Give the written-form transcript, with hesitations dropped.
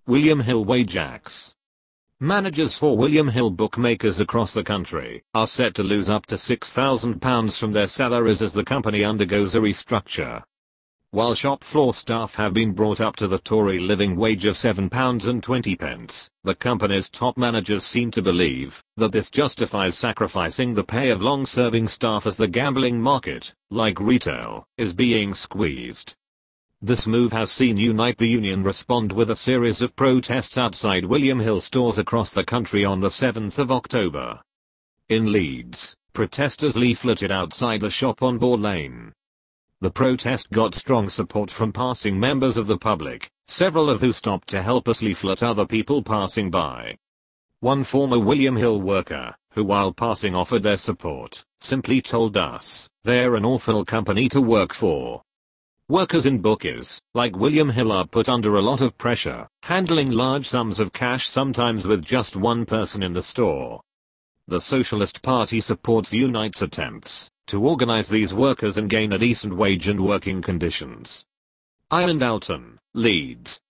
William Hill Wage Axe. Managers for William Hill bookmakers across the country are set to lose up to £6,000 from their salaries as the company undergoes a restructure. While shop floor staff have been brought up to the Tory living wage of £7.20, the company's top managers seem to believe that this justifies sacrificing the pay of long-serving staff as the gambling market, like retail, is being squeezed. This move has seen Unite the Union respond with a series of protests outside William Hill stores across the country on the 7th of October. In Leeds, protesters leafleted outside the shop on Boar Lane. The protest got strong support from passing members of the public, several of who stopped to help us leaflet other people passing by. One former William Hill worker, who while passing offered their support, simply told us, "They're an awful company to work for." Workers in bookies, like William Hill, are put under a lot of pressure, handling large sums of cash sometimes with just one person in the store. The Socialist Party supports Unite's attempts to organize these workers and gain a decent wage and working conditions. Ian Dalton, Leeds.